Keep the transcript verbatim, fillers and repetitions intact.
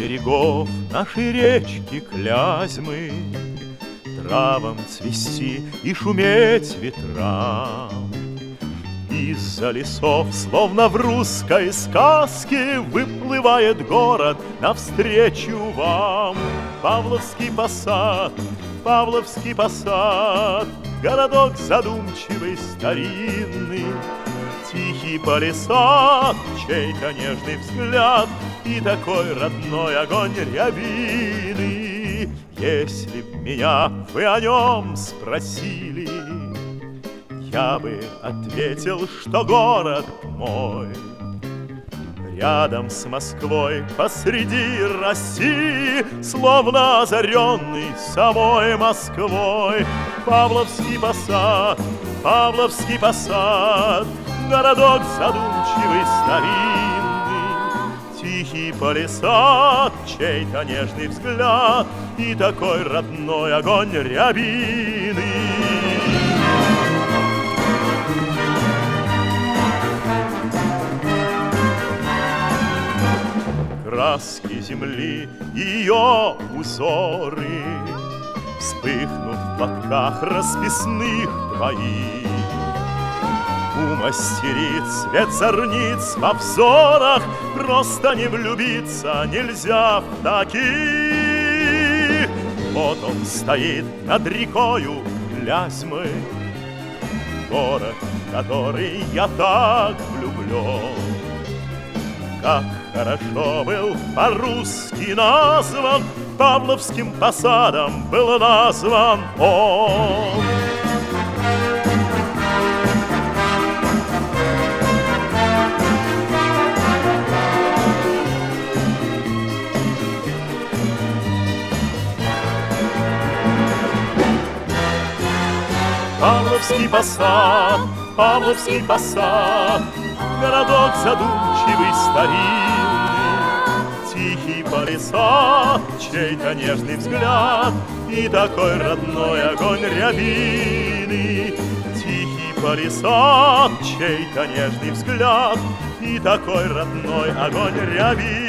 берегов нашей речки Клязьмы, травам цвести и шуметь ветрам. Из-за лесов, словно в русской сказке, выплывает город навстречу вам. Павловский посад, Павловский посад, городок задумчивый, старинный. Тихий палисад, чей-то нежный взгляд и такой родной огонь рябины. Если б меня вы о нем спросили, я бы ответил, что город мой рядом с Москвой посреди России, словно озаренный самой Москвой. Павловский посад, Павловский посад, городок задумчивый, старинный. Тихий палисад, чей-то нежный взгляд и такой родной огонь рябины. Краски земли и ее узоры вспыхнут в платках расписных твоих. У мастериц цвет зорниц во взорах, просто не влюбиться нельзя в таких. Вот он стоит над рекою Клязьмы, город, в который я так влюблен. Как хорошо был по-русски назван, Павловским посадом был назван он. Павловский посад, Павловский посад, городок задумчивый, старинный. Тихий палисад, чей-то нежный взгляд и такой родной огонь рябины. Тихий палисад, чей-то нежный взгляд и такой родной огонь рябины.